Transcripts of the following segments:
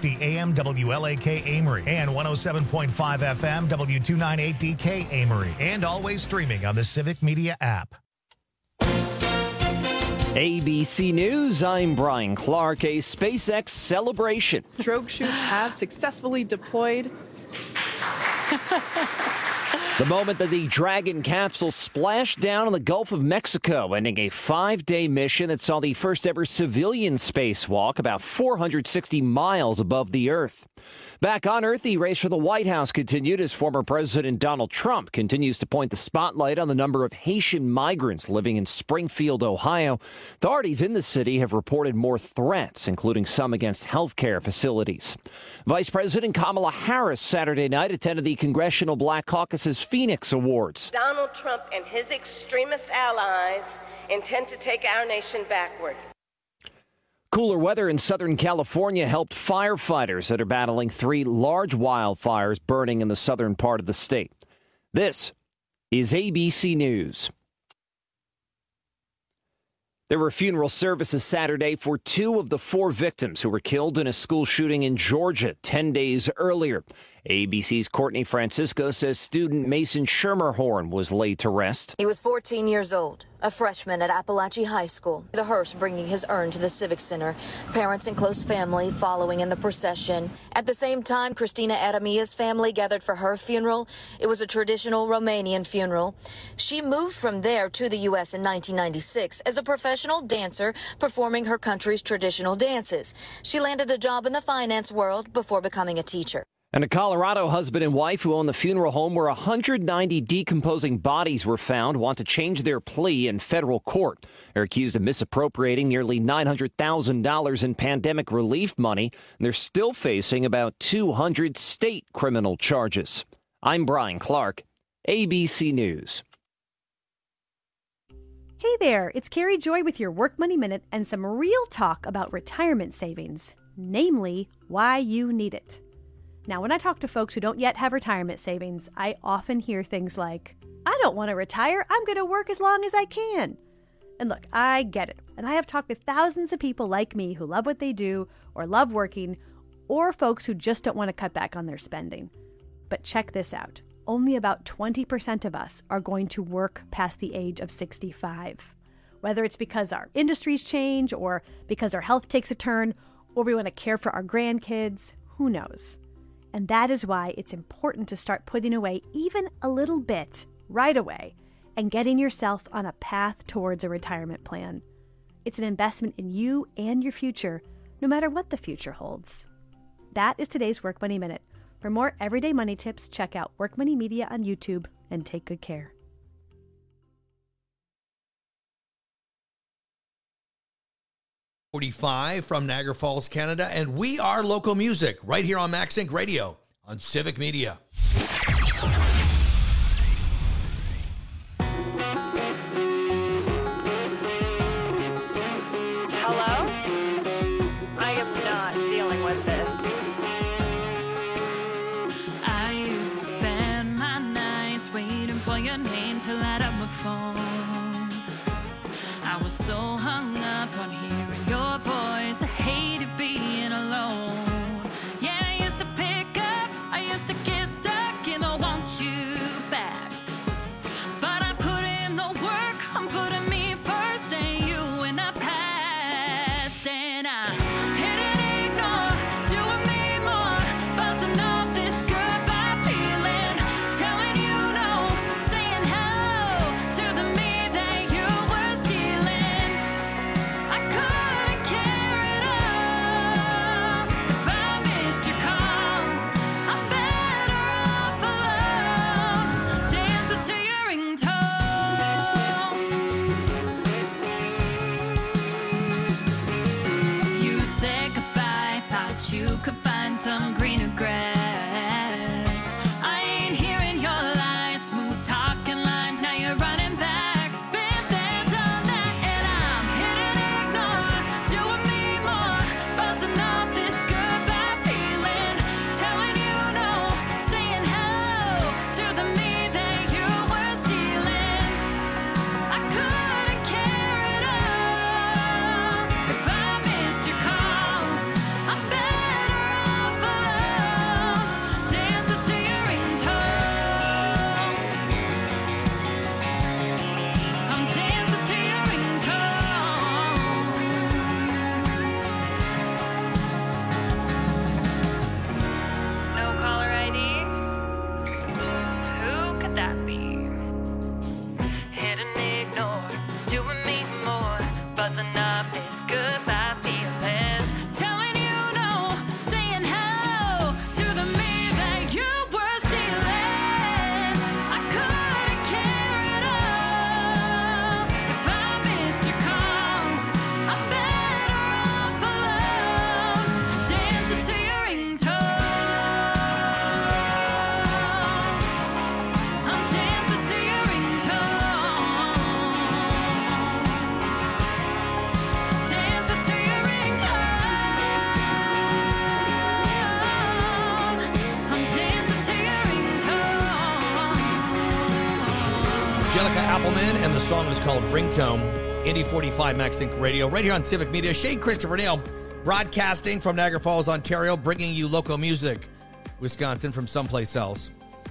1260 AM WLAK Amory and 107.5 FM W298DK Amory, and always streaming on the Civic Media app. ABC News, I'm Brian Clark. A SpaceX celebration. Drogue chutes have successfully deployed. The moment that the Dragon capsule splashed down in the Gulf of Mexico, ending a 5-day mission that saw the first ever civilian spacewalk about 460 miles above the Earth. Back on Earth, the race for the White House continued as former President Donald Trump continues to point the spotlight on the number of Haitian migrants living in Springfield, Ohio. Authorities in the city have reported more threats, including some against healthcare facilities. Vice President Kamala Harris Saturday night attended the Congressional Black Caucus's Phoenix Awards. Donald Trump and his extremist allies intend to take our nation backward. Cooler weather in Southern California helped firefighters that are battling 3 large wildfires burning in the southern part of the state. This is ABC News. There were funeral services Saturday for 2 of the 4 victims who were killed in a school shooting in Georgia 10 days earlier. ABC's Courtney Francisco says student Mason Schermerhorn was laid to rest. He was 14 years old, a freshman at Appalachian High School. The hearse bringing his urn to the Civic Center. Parents and close family following in the procession. At the same time, Christina Adamia's family gathered for her funeral. It was a traditional Romanian funeral. She moved from there to the U.S. in 1996 as a professional dancer performing her country's traditional dances. She landed a job in the finance world before becoming a teacher. And a Colorado husband and wife who own the funeral home where 190 decomposing bodies were found want to change their plea in federal court. They're accused of misappropriating nearly $900,000 in pandemic relief money, and they're still facing about 200 state criminal charges. I'm Brian Clark, ABC News. Hey there, it's Carrie Joy with your Work Money Minute and some real talk about retirement savings, namely why you need it. Now, when I talk to folks who don't yet have retirement savings, I often hear things like, I don't want to retire, I'm going to work as long as I can. And look, I get it. And I have talked with thousands of people like me who love what they do or love working, or folks who just don't want to cut back on their spending. But check this out. Only about 20% of us are going to work past the age of 65. Whether it's because our industries change or because our health takes a turn or we want to care for our grandkids, who knows? And that is why it's important to start putting away even a little bit right away and getting yourself on a path towards a retirement plan. It's an investment in you and your future, no matter what the future holds. That is today's Work Money Minute. For more everyday money tips, check out Work Money Media on YouTube and take good care. 45 from Niagara Falls, Canada, and we are local music right here on MaxSync Radio on Civic Media. Hello? I am not dealing with this. I used to spend my nights waiting for your name to light up my phone. I was so hung up on hearing your voice. I hated being alone. Yeah, I used to pick up, I used to get stuck in the want you backs. But I put in the work, I'm putting me first and you in the past. And I hit and ignore, doing me more, buzzing off this goodbye feeling, telling you no, saying hello to the me that you were stealing. I couldn't care at all if I missed your call. I'm better off alone, dancing to your ringtone. You said goodbye, thought you could find some greener grass. I ain't hearing your lies, smooth talking lines, now you're running back. Been there, done that, and I'm hitting ignore, doing me more, buzzing off this goodbye feeling, telling you no, saying hello to the me that you were stealing. I couldn't care at all if I missed your call. I'm better Appleman, and the song is called Ringtone. Indy 45 Max Inc. Radio, right here on Civic Media. Shane Christopher Nail, broadcasting from Niagara Falls, Ontario, bringing you local music, Wisconsin, from someplace else.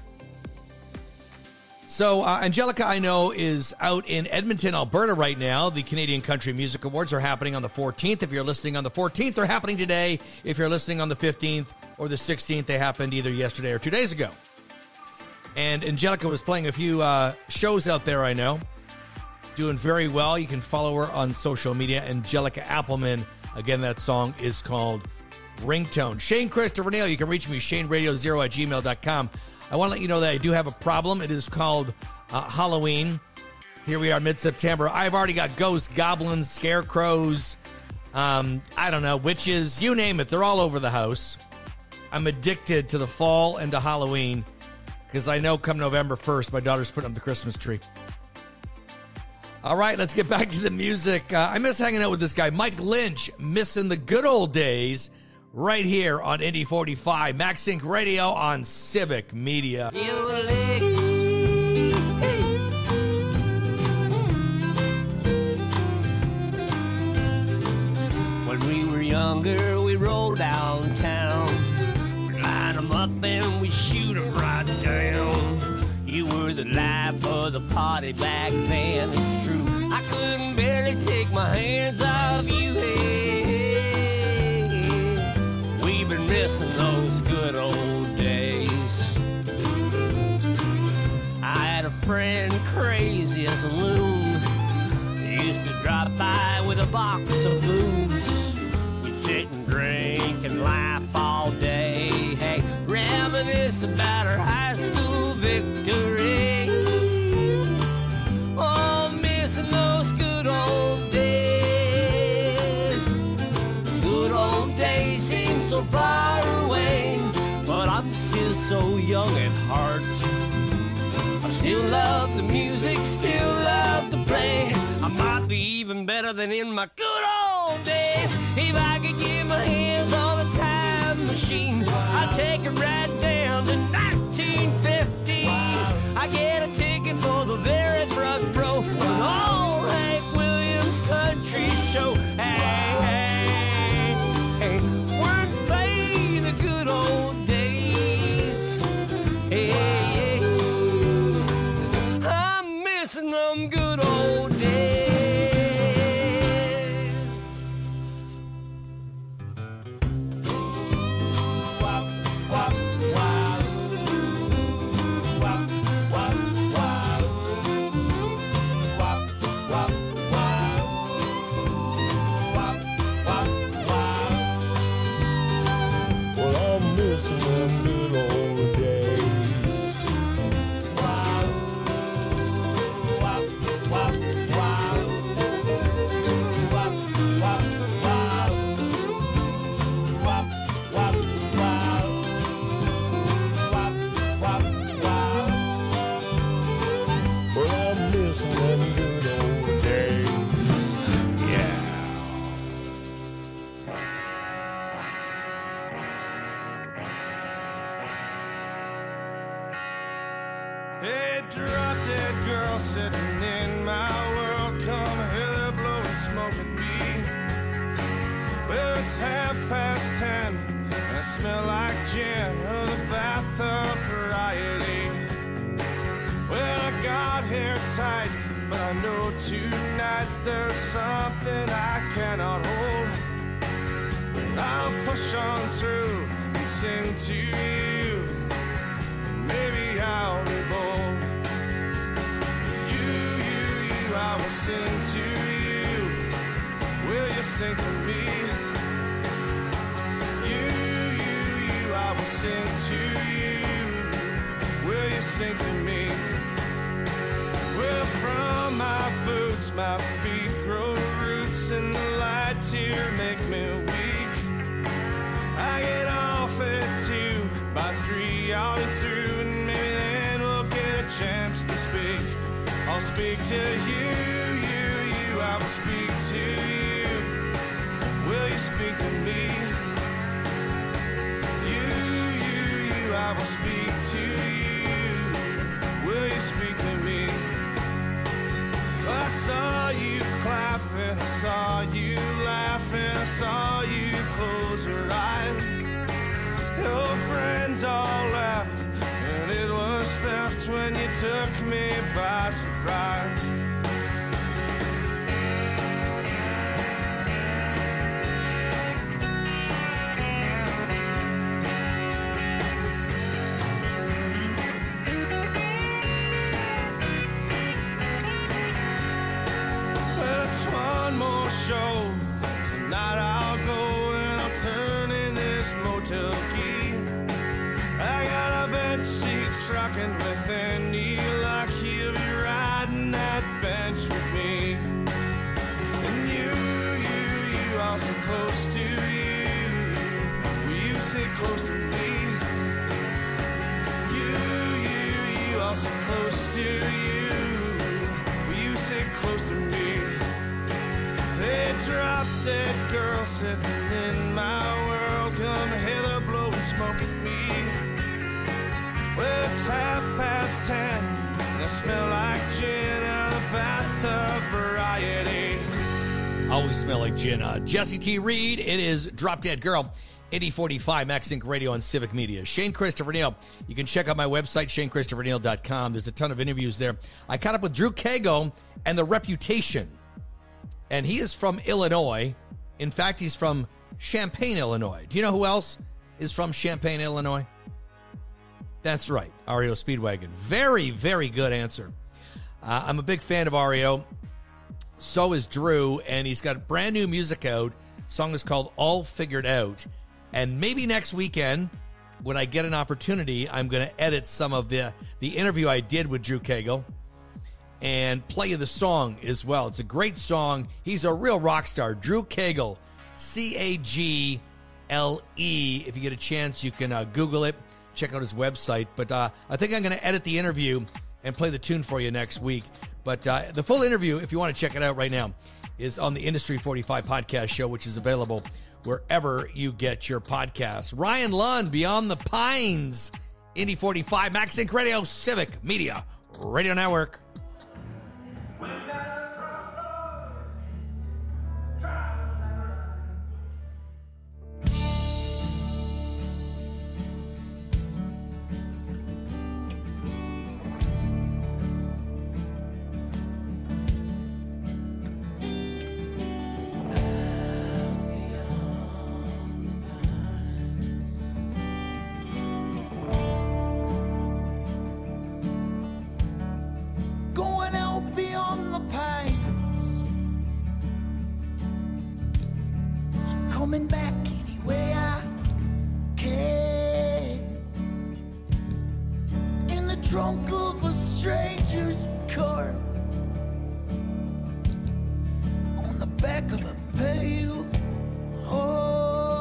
So, Angelica, I know, is out in Edmonton, Alberta right now. The Canadian Country Music Awards are happening on the 14th. If you're listening on the 14th, they're happening today. If you're listening on the 15th or the 16th, they happened either yesterday or 2 days ago. And Angelica was playing a few shows out there, I know. Doing very well. You can follow her on social media, Angelica Appleman. Again, that song is called Ringtone. Shane Christopher Nail, you can reach me, shaneradio0@gmail.com. I want to let you know that I do have a problem. It is called Halloween. Here we are, mid-September. I've already got ghosts, goblins, scarecrows, I don't know, witches, you name it. They're all over the house. I'm addicted to the fall and to Halloween because I know come November 1st, my daughter's putting up the Christmas tree. All right, let's get back to the music. I miss hanging out with this guy, Mike Lynch, missing the good old days. Right here on Indy 45, Max Inc. Radio on Civic Media. When we were younger, we rolled downtown. We line them up and we shoot them right down. You were the life of the party back then, it's true. I couldn't barely take my hands off you, We've been missing those good old days. I had a friend crazy as a loon. He used to drop by with a box of booze. We'd sit and drink and laugh all day. Hey, reminisce about our high school victories. Oh, missing those good old days. Good old days seem so far away, but I'm still so young at heart. I still love the music, still love to play. I might be even better than in my good old days. If I could get my hands on a time machine, I'd take it right down to 1950. I get a ticket for the very front row of an old Hank Williams country show. Hey, hey, hey, we're playing the good old days. Hey, hey, I'm missing them good old days. Hey, drop dead girl sitting in my world. Come here, they're blowing smoke at me. Well, it's 10:30 and I smell like gin or the bathtub variety. Well, I got hair tight, but I know tonight there's something I cannot hold. But I'll push on through and sing to you. Maybe I'll be bold. You, I will sing to you. Will you sing to me? You, I will sing to you. Will you sing to me? Well, from my boots, my feet grow roots, and the lights here make me weak. I get off at 2, by 3 I'll be through, and maybe then we'll get a chance to speak. I'll speak to you, I will speak to you. Will you speak to me? You, I will speak to you. Will you speak to me? saw you clapping, I saw you laughing, I saw you close your eyes. Your friends all left, and it was theft when you took me by surprise. Show. Tonight I'll go and I'll turn in this motel key. I got a bed sheet rocking within you, like you'll be riding that bench with me. And you are so close to you. Will you sit close to me? You are so close to you. Will you sit close to me? They drop dead girl sitting in my world. Come hither, blowing smoke at me. Well, it's 10:30, and I smell like gin out of the bathtub variety. Always smell like gin. Jesse T. Reed, it is Drop Dead Girl. 8045 Max Inc. Radio on Civic Media. Shane Christopher Neal. You can check out my website, ShaneChristopherNeal.com. There's a ton of interviews there. I caught up with Drew Cagle and The Reputation. And he is from Illinois. In fact, he's from Champaign, Illinois. Do you know who else is from Champaign, Illinois? That's right, REO Speedwagon. Very, very good answer. I'm a big fan of REO. So is Drew, and he's got brand new music out. The song is called All Figured Out. And maybe next weekend, when I get an opportunity, I'm going to edit some of the interview I did with Drew Cagle and play you the song as well. It's a great song. He's a real rock star. Drew Cagle, Cagle. If you get a chance, you can Google it, check out his website. But I think I'm going to edit the interview and play the tune for you next week. But the full interview, if you want to check it out right now, is on the Industry 45 podcast show, which is available wherever you get your podcasts. Ryan Lund, Beyond the Pines, Indy 45, Max Inc. Radio, Civic Media Radio Network. Coming back any way I can, in the trunk of a stranger's car, on the back of a pale horse.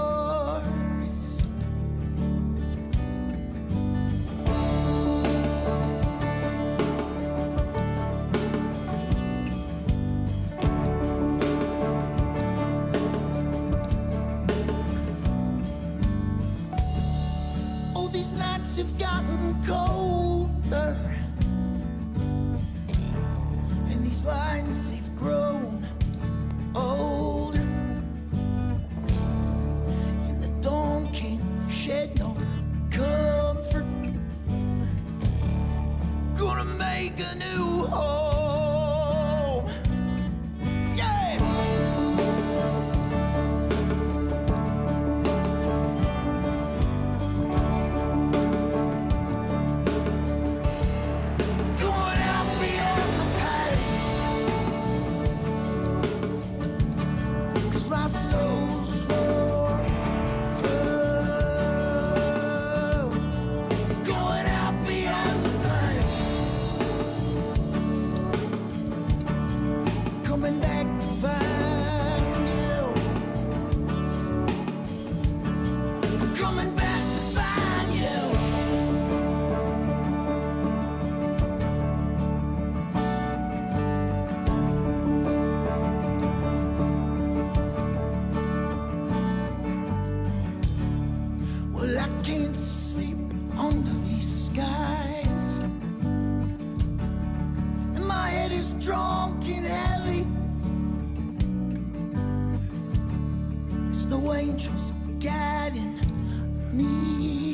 These nights have gotten colder, and these lines have grown older, and the dawn can't shed no comfort. Gonna make a new home, yeah. Under these skies, and my head head is drunk and heavy. There's no angels guiding me,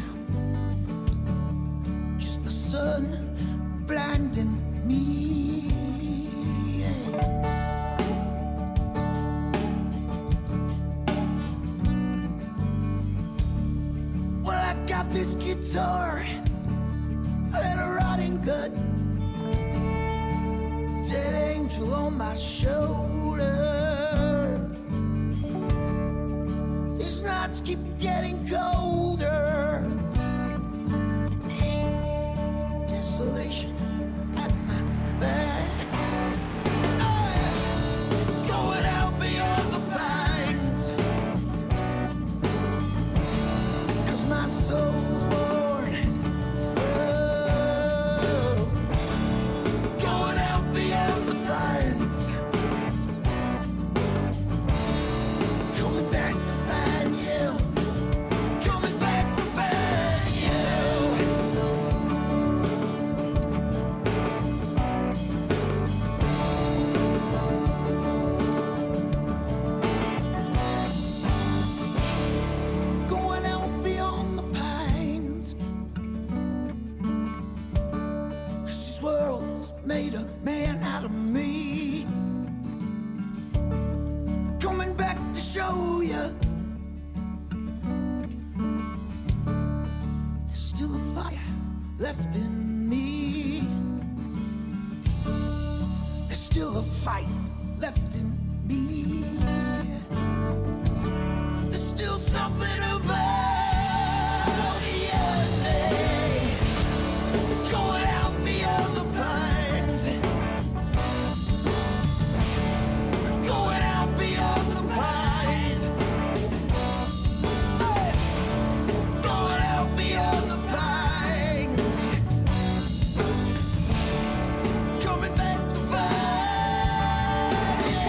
just the sun blinding me. Well, I got this guitar and a rotting gut, dead angel on my shoulder. These nights keep getting colder. Desolation at my back. Going out beyond the pines, 'cause my soul's worn through. Going out beyond the pines, coming back to find you, coming back to find you. Going out beyond the pines, 'cause this world has made a man out of me. Coming back to show you there's still a fire left in me. There's still a fight left in me. There's still something about me. Going out beyond the pines, going out beyond the pines, going out beyond the pines, coming back to find you.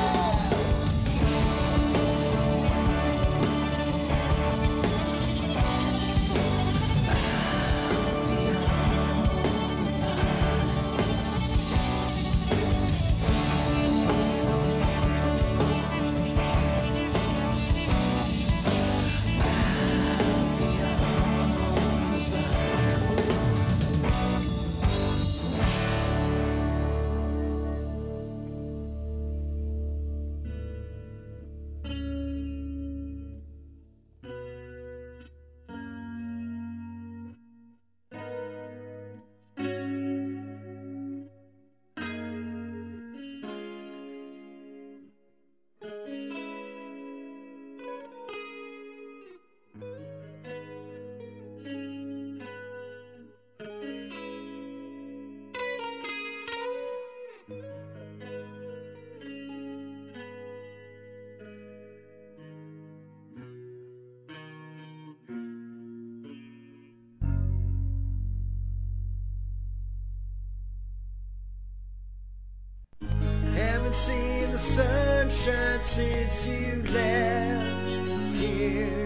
Haven't seen the sunshine since you left here.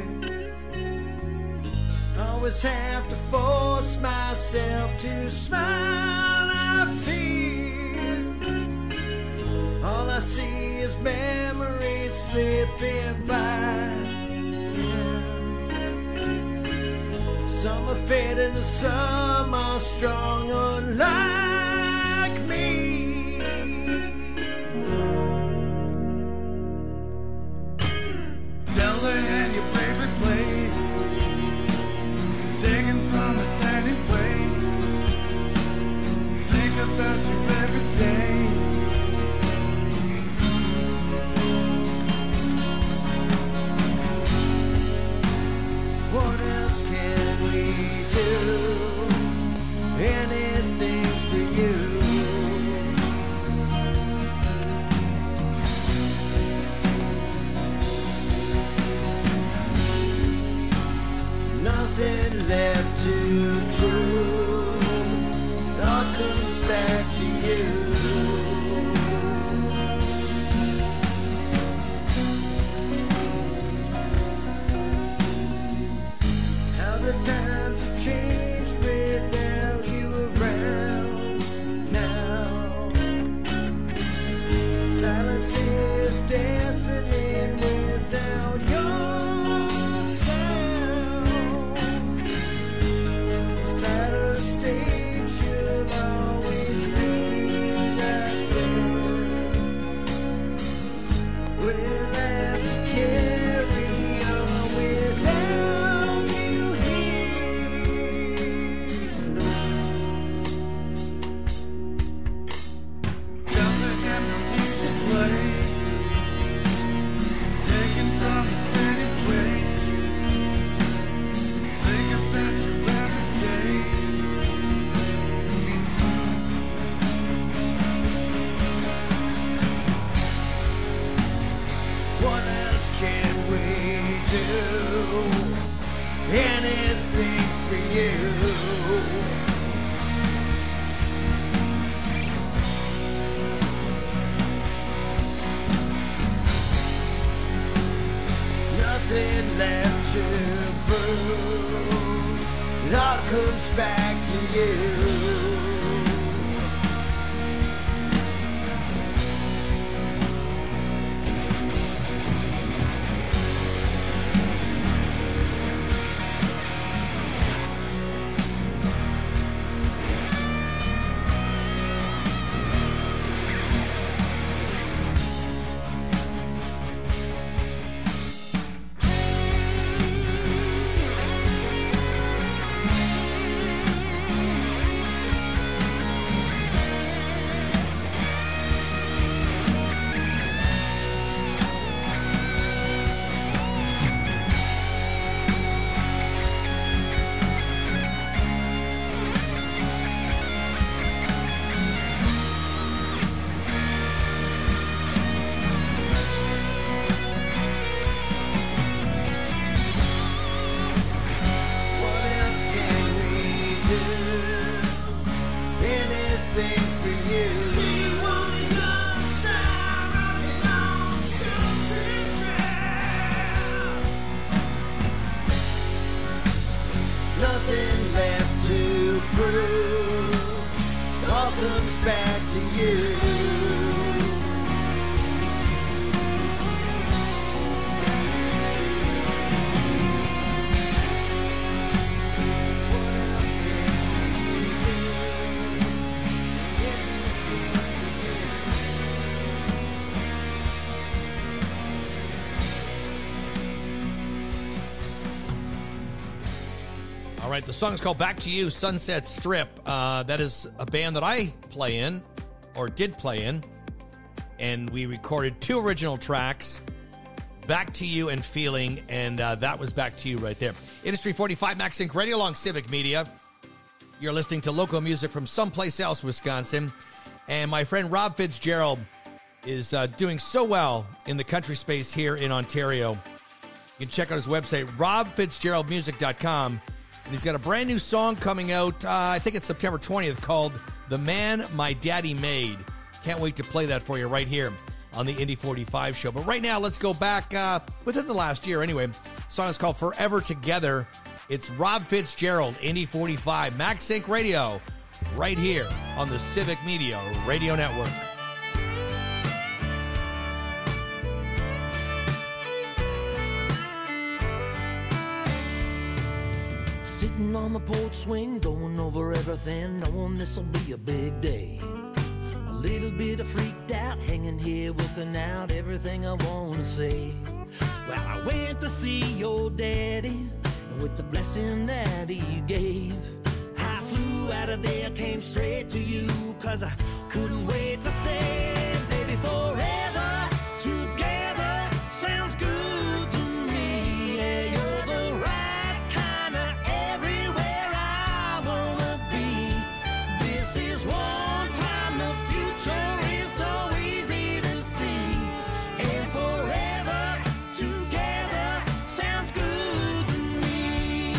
Always have to force myself to smile. I fear all I see is memories slipping by. Some are fading and some are strong, unlike me. Tell her had your favorite play, taken from us anyway. Think about you every day. What else can we do? Anything for you. Nothing left to prove. It all comes back to you. How the times have changed without you around now. you. Nothing left to prove. It all comes back to you. Nothing left to prove. All comes back to you. All right, the song is called Back to You, Sunset Strip. That is a band that I play in, or did play in, and we recorded 2 original tracks, Back to You and Feeling, and that was Back to You right there. Industry 45, Max Inc. Radio along Civic Media. You're listening to local music from someplace else, Wisconsin, and my friend Rob Fitzgerald is doing so well in the country space here in Ontario. You can check out his website, robfitzgeraldmusic.com. And he's got a brand new song coming out, I think it's September 20th, called The Man My Daddy Made. Can't wait to play that for you right here on the Indy 45 show. But right now, let's go back within the last year anyway. The song is called Forever Together. It's Rob Fitzgerald, Indy 45, Max Inc. Radio, right here on the Civic Media Radio Network. Sitting on the porch swing, going over everything, knowing this'll be a big day. A little bit of freaked out, hanging here, looking out everything I wanna say. Well, I went to see your daddy, and with the blessing that he gave, I flew out of there, came straight to you, 'cause I couldn't wait to say, baby, forever together sounds good to me. Yeah, you're the right kind of everywhere I wanna be. This is one time, the future is so easy to see. And forever together sounds good to me.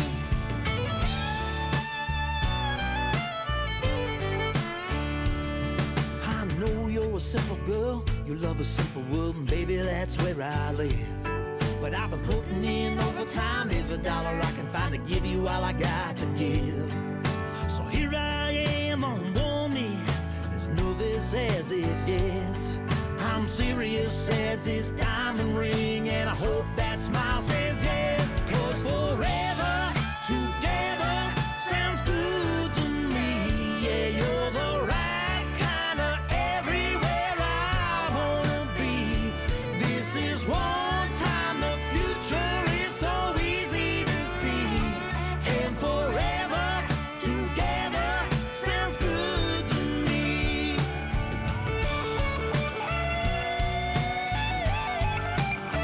I know you're a simple girl, you love a simple world, and baby, that's where I live. But I've been putting in overtime, every dollar I can find to give you all I got to give. So here I am on one knee, as nervous as it gets. I'm serious as this diamond ring, and I hope that smile says yes. 'Cause forever together sounds good to me. Yeah, you're the right kind of everywhere I wanna be. This is one time, the future is so easy to see. And forever together sounds good to me.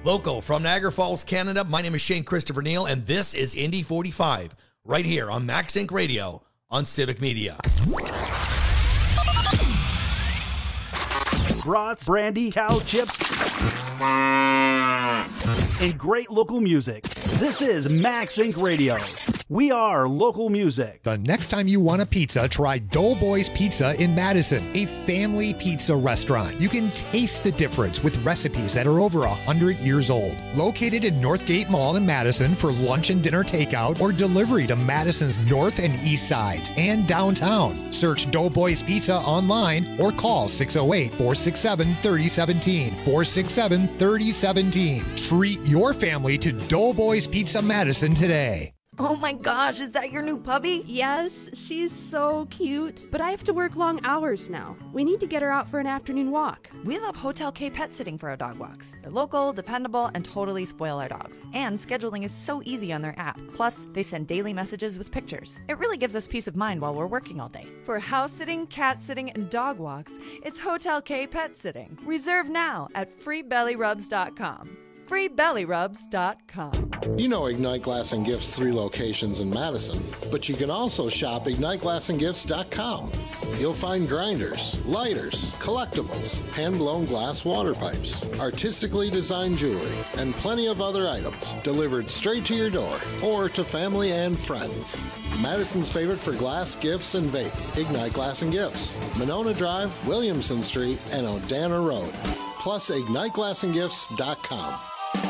Local from Niagara Falls, Canada, my name is Shane Christopher Neal, and this is Indy 45, right here on Max Inc. Radio on Civic Media. Brats, brandy, cow chips, and great local music. This is Max Inc. Radio. We are local music. The next time you want a pizza, try Doughboys Pizza in Madison, a family pizza restaurant. You can taste the difference with recipes that are over 100 years old. Located in Northgate Mall in Madison for lunch and dinner takeout or delivery to Madison's north and east sides and downtown. Search Doughboys Pizza online or call 608-467-3017. 467-3017. Treat your family to Doughboys Pizza Madison today. Oh my gosh, is that your new puppy? Yes, she's so cute. But I have to work long hours now. We need to get her out for an afternoon walk. We love Hotel K Pet Sitting for our dog walks. They're local, dependable, and totally spoil our dogs. And scheduling is so easy on their app. Plus, they send daily messages with pictures. It really gives us peace of mind while we're working all day. For house sitting, cat sitting, and dog walks, it's Hotel K Pet Sitting. Reserve now at freebellyrubs.com. freebellyrubs.com. You know Ignite Glass and Gifts 3 locations in Madison, but you can also shop IgniteGlassandGifts.com. You'll find grinders, lighters, collectibles, hand-blown glass water pipes, artistically designed jewelry, and plenty of other items delivered straight to your door or to family and friends. Madison's favorite for glass, gifts, and vape, Ignite Glass and Gifts, Monona Drive, Williamson Street, and Odana Road. Plus, IgniteGlassandGifts.com.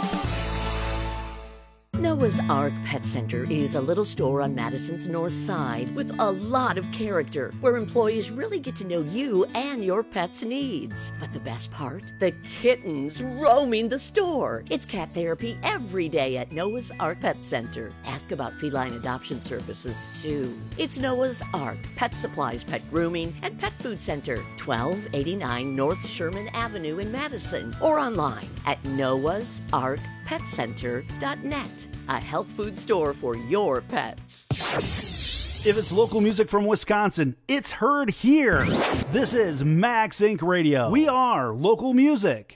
Noah's Ark Pet Center is a little store on Madison's north side with a lot of character, where employees really get to know you and your pet's needs. But the best part? The kittens roaming the store. It's cat therapy every day at Noah's Ark Pet Center. Ask about feline adoption services, too. It's Noah's Ark Pet Supplies, Pet Grooming, and Pet Food Center, 1289 North Sherman Avenue in Madison, or online at noahsarkpetcenter.net. A health food store for your pets. If it's local music from Wisconsin, it's heard here. This is Max Inc. Radio. We are local music.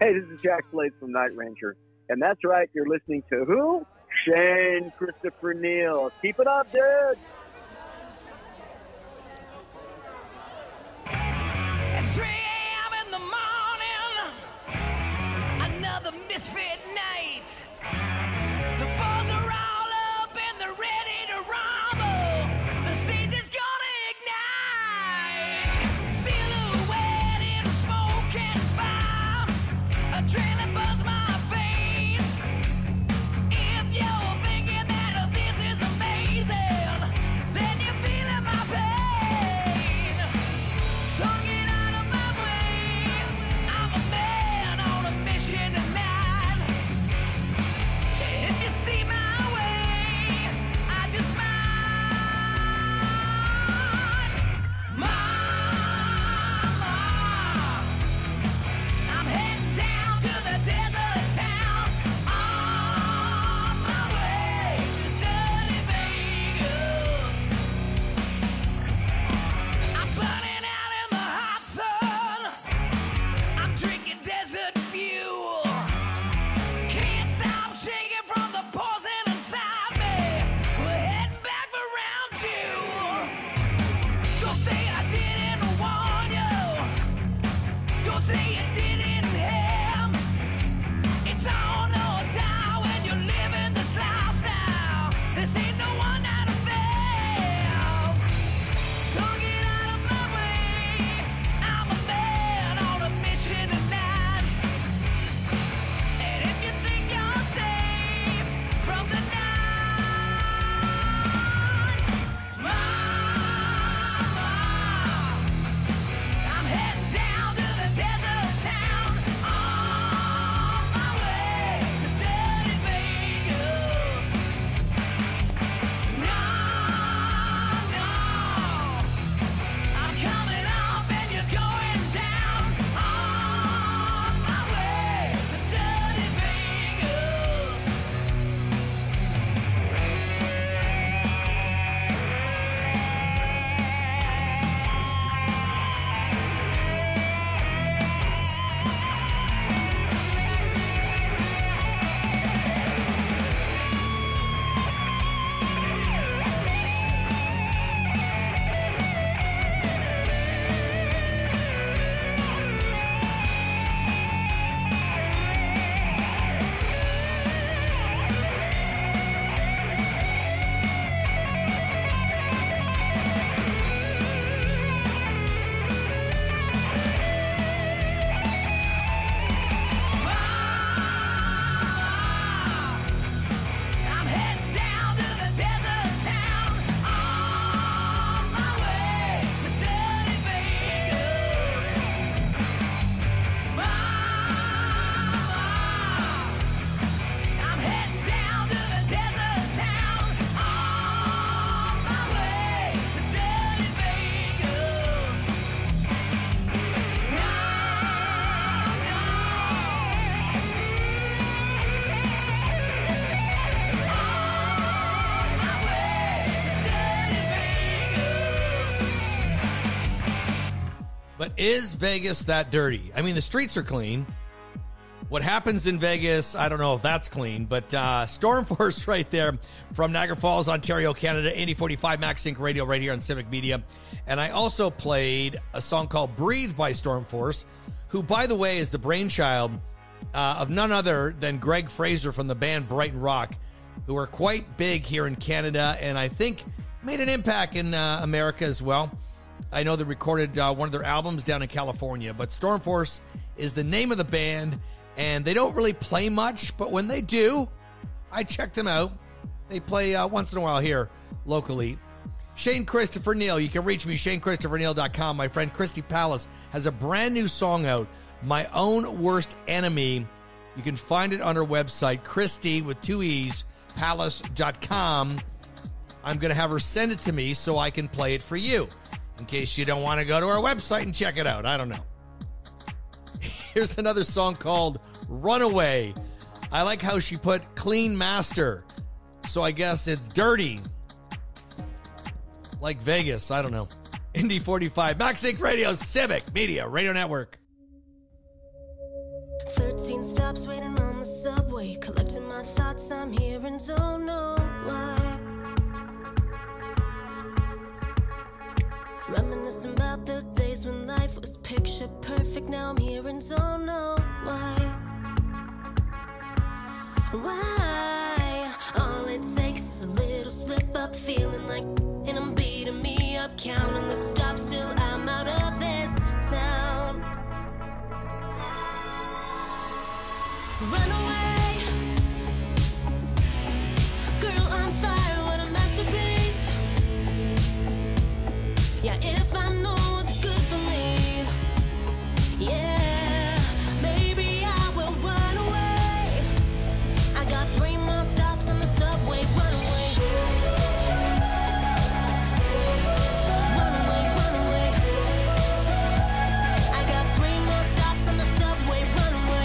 Hey, this is Jack Slade from Night Ranger. And that's right, you're listening to who? Shane Christopher Neal. Keep it up, dude. It's 3 a.m. in the morning, another misfit night. The balls are all up and they're ready to rumble. The stage is gonna ignite. Silhouette in smoke and fire, adrenaline buzz my veins. If you're thinking that this is amazing, then you're feeling my pain. So get out of my way, I'm a man on a mission tonight. If you see my way, I just I'm heading down to the desert town, on my way to dirty Vegas. I'm burning out in the hot sun, I'm drinking desert fuel. Can't stop shaking from the poison inside me. We're heading back for round 2. Don't say I didn't warn you. Don't say you didn't hear. It's on or die when you're living this lifestyle. This ain't no one night affair. So get out of my way. I'm a man on a mission tonight. And if you think you're safe from the night, I'm heading down to the desert town, on my way to dirty Vegas. No, I'm coming up and you're going down, on my way to dirty Vegas. I'm heading down to the desert town, on my way to dirty Vegas. I'm heading down to the desert town, on my way to dirty Vegas. But is Vegas that dirty? I mean, the streets are clean. What happens in Vegas, I don't know if that's clean, but Stormforce right there from Niagara Falls, Ontario, Canada, 8045 Max Inc. Radio right here on Civic Media. And I also played a song called Breathe by Stormforce, who, by the way, is the brainchild of none other than Greg Fraser from the band Brighton Rock, who are quite big here in Canada and I think made an impact in America as well. I know they recorded one of their albums down in California, but Stormforce is the name of the band, and they don't really play much, but when they do, I check them out. They play once in a while here locally. Shane Christopher Neal, you can reach me, ShaneChristopherNeal.com. My friend Christy Palace has a brand new song out, My Own Worst Enemy. You can find it on her website, Christy with 2 E's, Palace.com. I'm going to have her send it to me so I can play it for you, in case you don't want to go to our website and check it out. I don't know. Here's another song called Runaway. I like how she put Clean Master, so I guess it's dirty. Like Vegas, I don't know. Indy 45, Max Inc. Radio, Civic Media Radio Network. 13 stops waiting on the subway, collecting my thoughts, I'm here and don't know why. Reminiscing about the days when life was picture perfect, now I'm here and don't know why. Why? All it takes is a little slip up, feeling like and I'm beating me up, counting the stops till I'm out of this town. Run away, girl on fire, what a masterpiece. Yeah, if I know what's good for me, yeah, maybe I will run away. I got 3 more stops on the subway, run away. Run away, run away. I got 3 more stops on the subway, run away.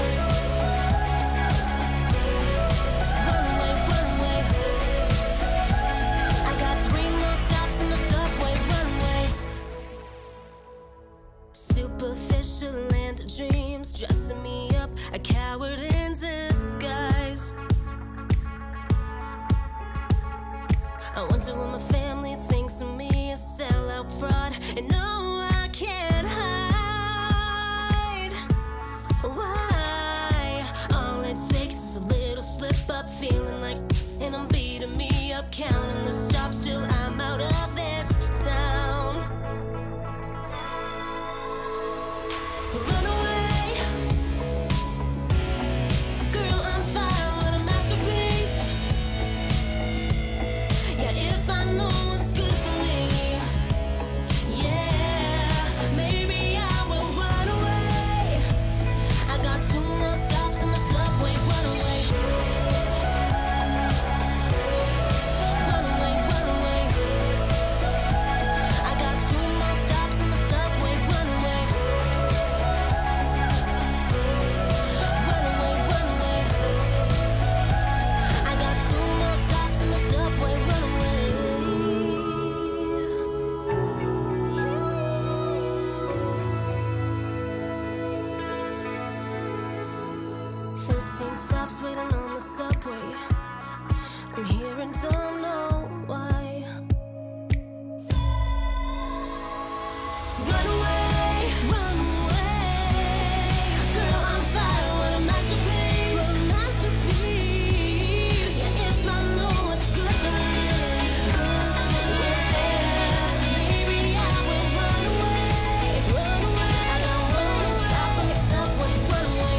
Run away, run away. I got 3 more stops on the subway, run away. Superficial land of dreams, dressing me up, a coward in disguise. I wonder what my family thinks of me, a sellout fraud, and no, I can't hide. Why? All it takes is a little slip up, feeling like and I'm beating me up, counting the stops till I'm out of this town. Run away, girl on fire, what a masterpiece. Yeah, if I know what's good for me, yeah, maybe I will run away. I got 2 more stops on the subway, run away. Run away, run away. I got 2 more stops on the subway, run away. Run away, run away. I got 2 more stops on the subway, run away. 13 stops waiting on the subway. I'm here and don't know why. Run away, run away. Girl on fire, what a masterpiece. What a masterpiece. Yeah, if I know what's good for me, yeah, maybe I will run away. Run away. I got 1 more stop on the subway, run away.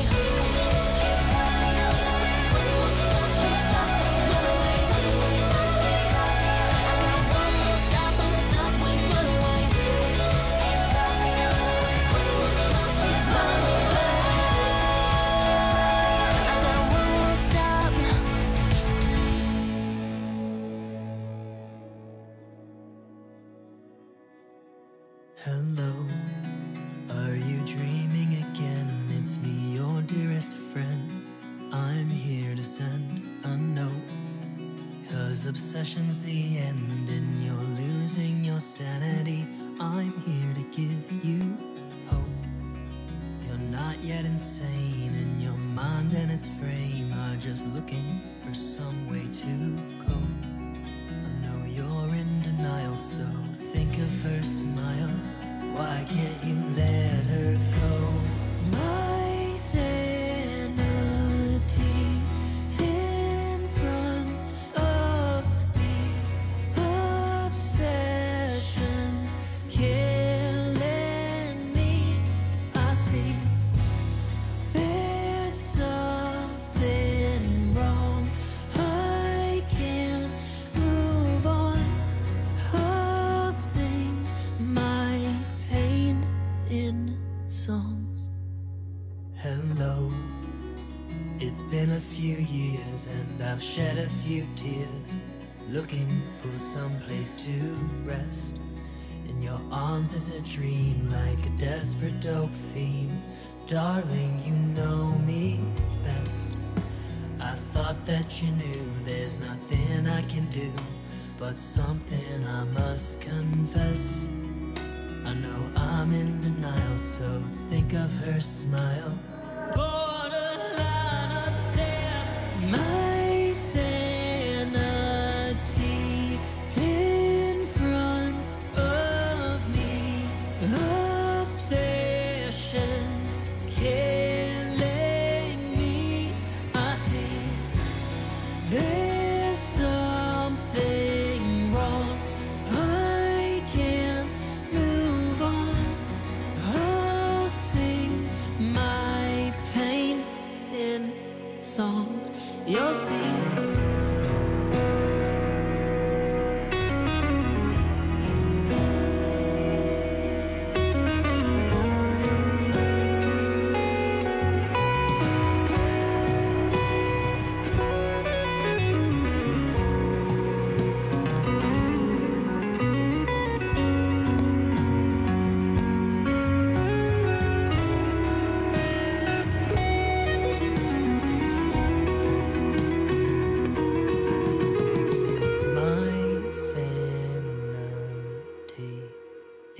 Hello, are you dreaming again? It's me, your dearest friend. I'm here to send a note, 'cause obsession's the end and you're losing your sanity. I'm here to give you hope. You're not yet insane, and your mind and its frame are just looking for some way to cope. I know you're in denial, so think of her smile. Why can't you let her go? My sanity in front of me. Obsessions killing me. I see there's something wrong. I can't move on. I'll sing my pain in songs. Hello, it's been a few years and I've shed a few tears, looking for some place to rest. In your arms is a dream, like a desperate dope theme. Darling, you know me best. I thought that you knew there's nothing I can do, but something I must confess. I know I'm in denial, so think of her smile. Borderline.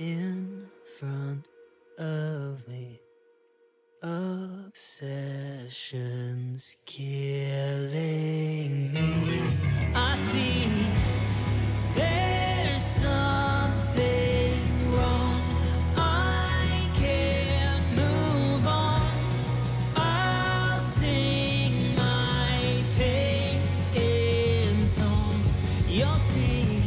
in front of me. Obsession's killing me. I see there's something wrong. I can't move on. I'll sing my pain in songs. You'll see.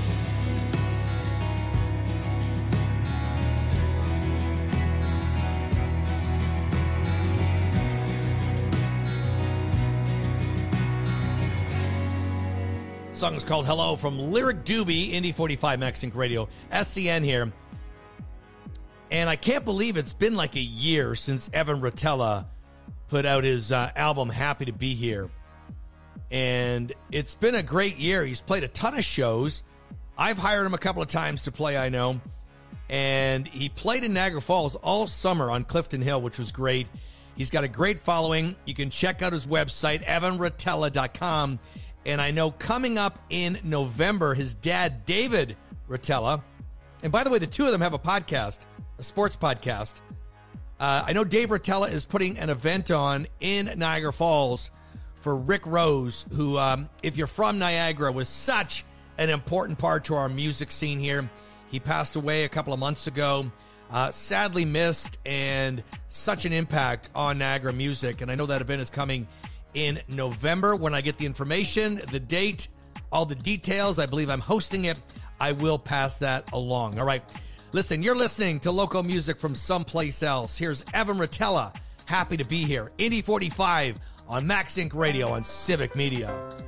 Song is called Hello from Lyric Doobie, Indy 45 Max Inc. Radio, SCN here. And I can't believe it's been like a year since Evan Rotella put out his album Happy to Be Here. And it's been a great year. He's played a ton of shows. I've hired him a couple of times to play, I know. And he played in Niagara Falls all summer on Clifton Hill, which was great. He's got a great following. You can check out his website, evanrotella.com. And I know coming up in November, his dad, David Rotella, and by the way, the two of them have a podcast, a sports podcast. I know Dave Rotella is putting an event on in Niagara Falls for Rick Rose, who, if you're from Niagara, was such an important part to our music scene here. He passed away a couple of months ago, sadly missed, and such an impact on Niagara music. And I know that event is coming in November. When I get the information, the date, all the details, I believe I'm hosting it, I will pass that along. All right. Listen, you're listening to local music from someplace else. Here's Evan Rotella, Happy to Be Here. Indy 45 on Max Inc. Radio on Civic Media.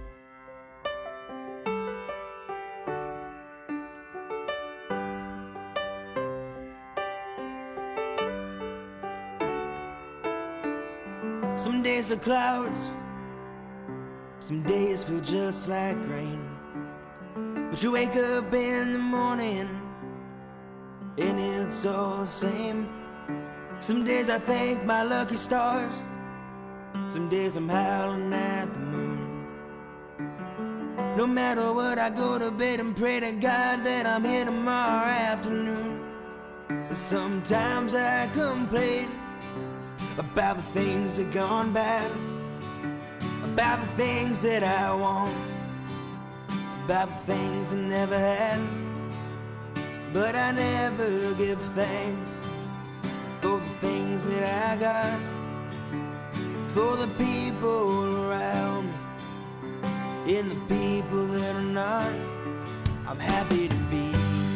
Some days are clouds, some days feel just like rain. But you wake up in the morning and it's all the same. Some days I thank my lucky stars, some days I'm howling at the moon. No matter what, I go to bed and pray to God that I'm here tomorrow afternoon. Sometimes I complain about the things that gone bad, about the things that I want, about the things I never had. But I never give thanks for the things that I got, for the people around me, and the people that are not. I'm happy to be here.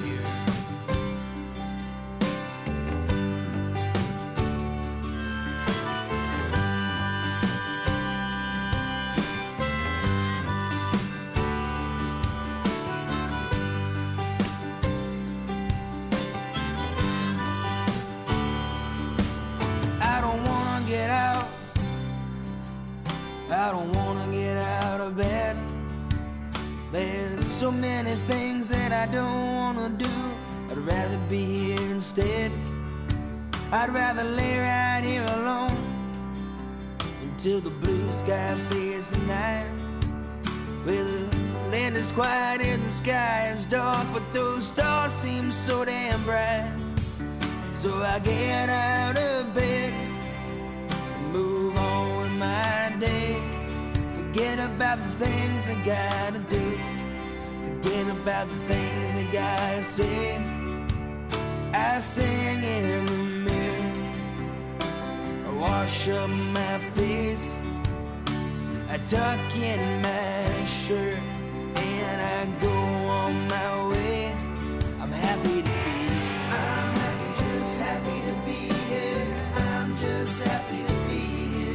I don't wanna get out of bed. There's so many things that I don't wanna do. I'd rather be here instead. I'd rather lay right here alone until the blue sky fades to night, where the land is quiet and the sky is dark, but those stars seem so damn bright. So I get out of bed and move on with my day. Forget about the things I gotta do, forget about the things I gotta say. I sing in the mirror, I wash up my face, I tuck in my shirt, and I go on my way. I'm happy to be here. I'm happy, just happy to be here. I'm just happy to be here.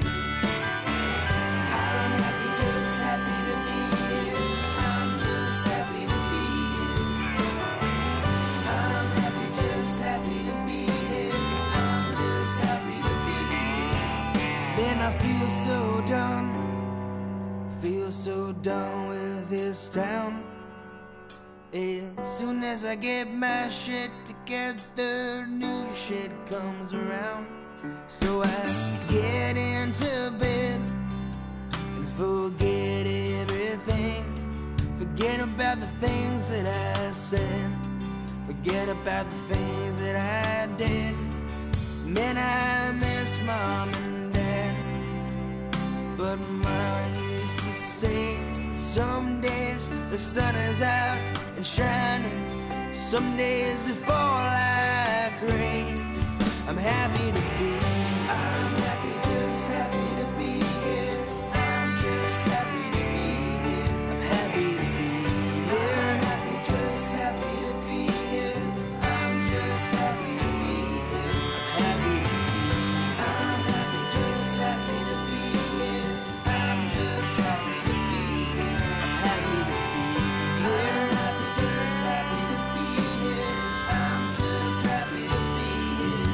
I'm happy, just happy to be here. I'm just happy to be here. I'm happy, just happy to be here. I'm just happy to be here. Then I feel so done. Feel so done with this town. As soon as I get my shit together, new shit comes around. So I get into bed and forget everything. Forget about the things that I said. Forget about the things that I did. Man, I miss mom and dad. But Ma used to say, some days the sun is out and shining, some days it fall like rain. I'm happy to be, I'm happy, just happy to be here. I'm just happy to be here. I'm happy to be here. I'm happy, just happy to be here. I'm just happy to be here. I'm happy just happy to be here. I'm just happy to be here. I'm happy to be here. I'm happy just happy to be here. I'm just happy to be here.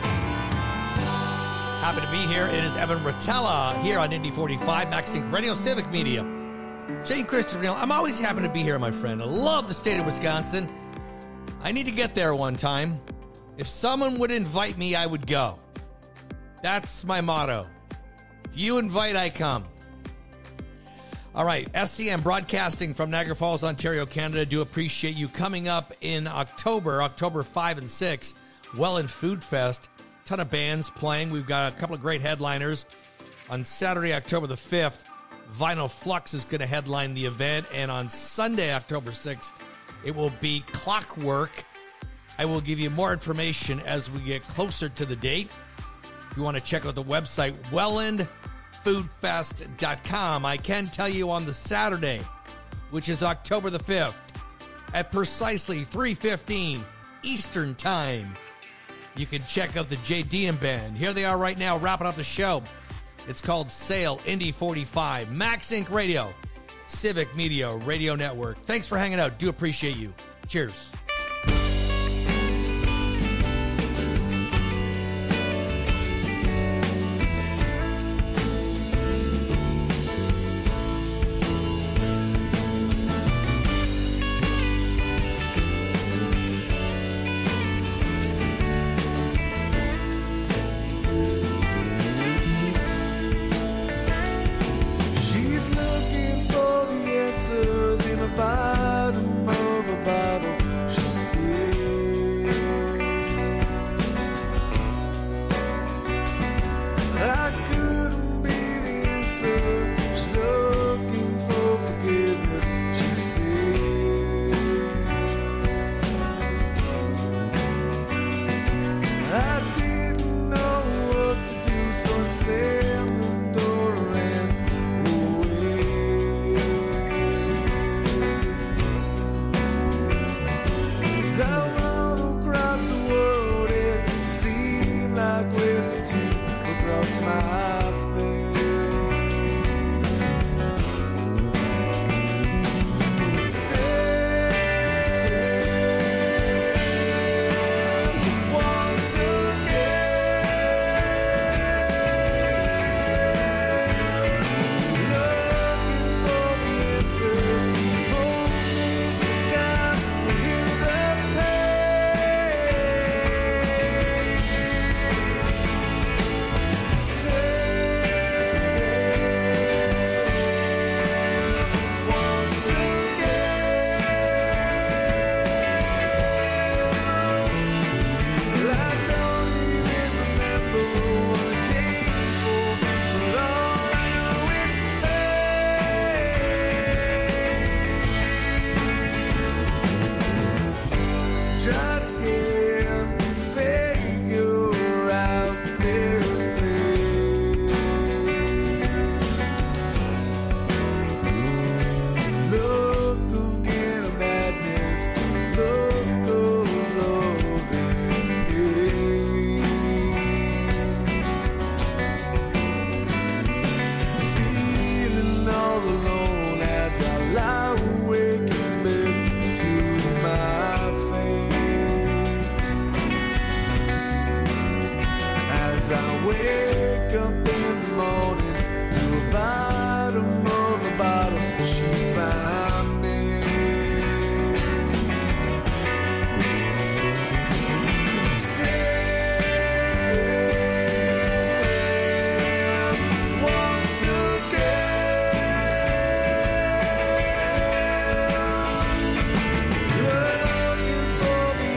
Happy to be here. It is Evan Rotella here on Indy 45, Maxine Radio Civic Media. Shane Christopher Neal, I'm always happy to be here, my friend. I love the state of Wisconsin. I need to get there one time. If someone would invite me, I would go. That's my motto. If you invite, I come. All right, SCM broadcasting from Niagara Falls, Ontario, Canada. Do appreciate you coming up in October 5 and 6, Welland Food Fest. Ton of bands playing. We've got a couple of great headliners. On Saturday, October the 5th, Vinyl Flux is going to headline the event. And on Sunday, October 6th, it will be Clockwork. I will give you more information as we get closer to the date. If you want to check out the website, wellandfoodfest.com. I can tell you on the Saturday, which is October the 5th, at precisely 3:15 Eastern Time, you can check out the JDM Band. Here they are right now, wrapping up the show. It's called Sail Indy 45, Max Inc. Radio, Civic Media Radio Network. Thanks for hanging out. Do appreciate you. Cheers. She's looking for the answers in the bottom of a bottle. She's still. I couldn't be the answer. She's looking for forgiveness. She's still. I didn't know what to do, so I slammed the door and ran away. As I run across the world, it seemed like with a tube across my face. Sail once Try to get figure out this place. Look of get a madness, look of love and pain. Feeling all alone as I lie awake in bed to my as I wake up in the morning to the bottom of the bottle, she found me. Sail once again, looking for the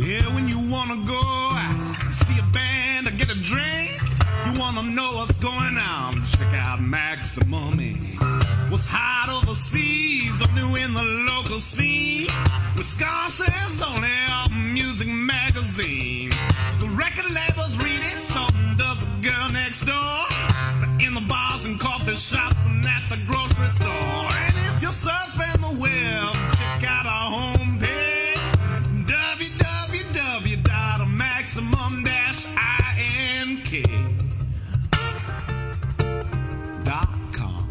Yeah, when you wanna go out, see a band or get a drink, you wanna know what's going on, check out Maximum Inc. What's hot overseas, only in the local scene. Wisconsin's only music magazine. The record labels read it, so does a girl next door. In the bars and coffee shops and at the grocery store. And if you're surfing the web, check out our homepage, www.maximum-ink.com.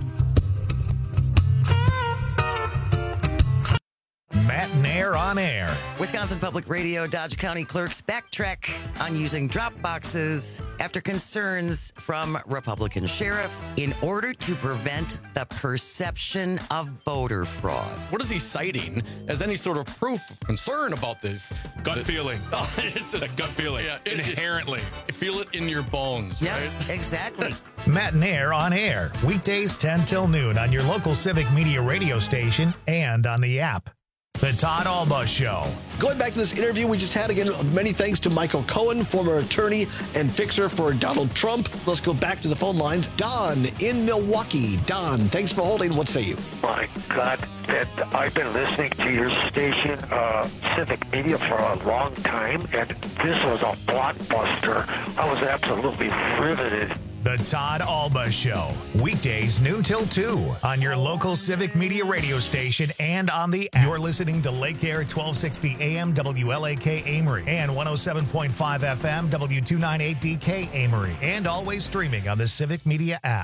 Matt Nair on air. Wisconsin Public Radio Dodge County clerks backtrack on using drop boxes after concerns from Republican sheriff in order to prevent the perception of voter fraud. What is he citing as any sort of proof of concern about this? Gut feeling. Oh, it's a gut feeling. Yeah, Inherently. Feel it in your bones, yes, right? Exactly. Matt Nair on air. Weekdays 10 till noon on your local Civic Media radio station and on the app. The Todd Alba Show. Going back to this interview we just had, again, many thanks to Michael Cohen, former attorney and fixer for Donald Trump. Let's go back to the phone lines. Don in Milwaukee. Don, thanks for holding. What say you? My God, I've been listening to your station, Civic Media, for a long time, and this was a blockbuster. I was absolutely riveted. The Todd Alba Show. Weekdays noon till 2 on your local Civic Media radio station and on the app. You're listening to Lake Air 1260 AM WLAK Amory and 107.5 FM W298DK Amory, and always streaming on the Civic Media app.